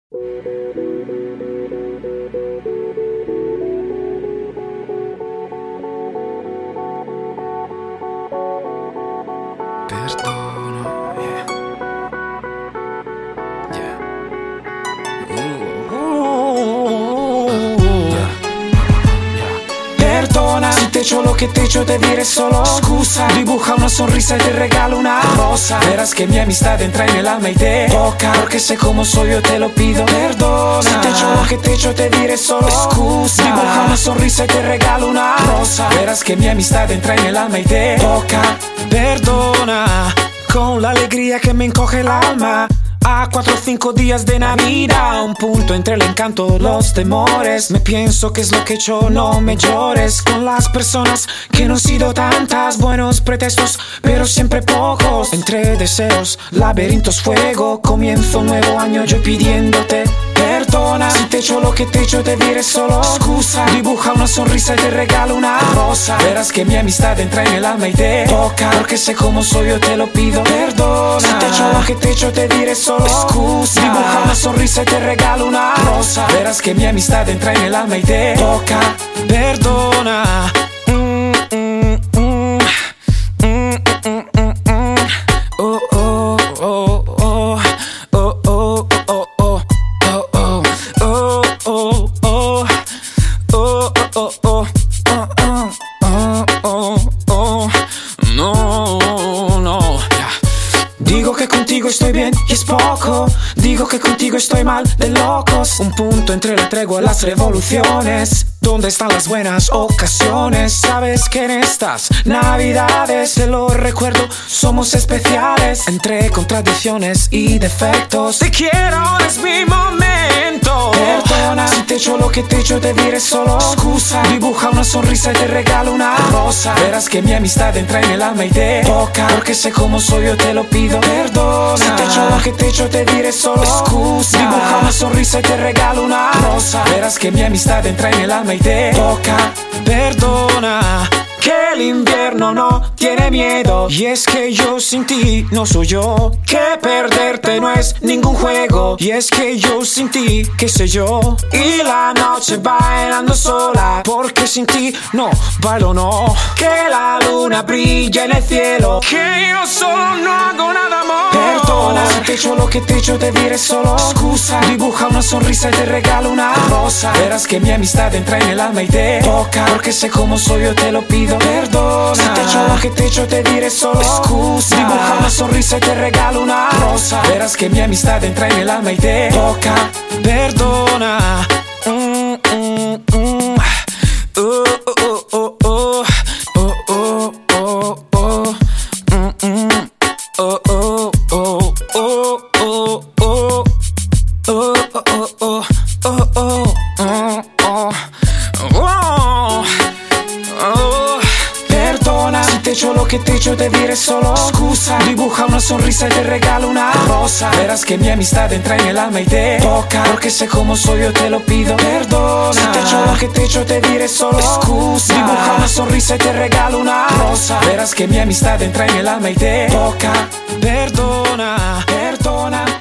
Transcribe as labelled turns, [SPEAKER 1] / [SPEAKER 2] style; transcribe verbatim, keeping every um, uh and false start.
[SPEAKER 1] Perdono, yeah. Yeah.
[SPEAKER 2] Perdona si te echo lo que te echo, te diré solo scusa. Dibuja una sonrisa y te regalo una rosa. Verás que mi amistad entra en el alma y te toca, porque sé cómo soy, yo te lo pido. Perdona si te echo lo que te echo, te diré solo scusa. Dibuja una sonrisa y te regalo una rosa. Verás que mi amistad entra en el alma y te toca. Perdona con la alegría que me encoge el alma. A cuatro o cinco días de Navidad, un punto entre el encanto y los temores. Me pienso que es lo que he hecho, no me llores. Con las personas que no han sido tantas, buenos pretextos, pero siempre pocos. Entre deseos, laberintos, fuego. Comienzo un nuevo año yo pidiéndote perdona. Si te echo lo que te echo, te diré solo scusa. Dibuja una sonrisa y te regalo una rosa. Verás que mi amistad entra en el alma y te toca, porque sé cómo soy, yo te lo pido. Perdona si te echo lo que te echo, te diré solo scusa. Dibuja una sonrisa y te regalo una rosa. Verás que mi amistad entra en el alma y te toca. Perdona. Mm, mm, mm. Mm, mm, mm, mm. Oh, oh, oh, oh. Oh, oh, oh, oh. Digo que contigo estoy bien y es poco. Digo que contigo estoy mal de locos. Un punto entre la tregua y las revoluciones. ¿Dónde están las buenas ocasiones? Sabes que en estas navidades, te lo recuerdo, somos especiales. Entre contradicciones y defectos, te quiero, es mi momento. Perdona si te echo lo que te echo, te diré solo excusa. Dibuja una sonrisa y te regalo una rosa. Verás que mi amistad entra en el alma y te toca, porque sé cómo soy, yo te lo pido. Perdona si te echo lo que te echo, te diré solo excusa. Dibuja una sonrisa y te regalo una rosa. Verás que mi amistad entra en el alma y te toca. Perdona que el invierno no tiene miedo, y es que yo sin ti no soy yo. Que perderte no es ningún juego, y es que yo sin ti, qué sé yo. Y la noche bailando sola, porque sin ti no bailo, no. Que la luna brilla en el cielo, que yo solo no hago nada más. Perdona si te echo lo que te echo, te diré solo excusa. Dibuja una sonrisa y te regalo una rosa. Verás que mi amistad entra en el alma y te toca, porque sé cómo soy, yo te lo pido. Perdona si te echo lo que te echo, te diré solo excusa. Dibuja una sonrisa y te regalo una rosa. Verás que mi amistad entra en el alma y te toca. Perdona. Mm, mm, mm. Oh, oh, oh, oh. Oh, oh, oh, oh. Mm, mm. Oh, oh, oh, oh, oh, oh. Oh, oh, oh, oh, oh, oh, oh, oh, oh. Perdona si te echo lo que te echo, te diré solo excusa. Dibuja una sonrisa y te regalo una rosa. Verás que mi amistad entra en el alma y te toca, porque sé cómo soy, yo te lo pido. Perdona si te echo lo que te echo, te diré solo excusa. Dibuja una sonrisa y te regalo una rosa. Verás que mi amistad entra en el alma y te toca. Perdona, perdona.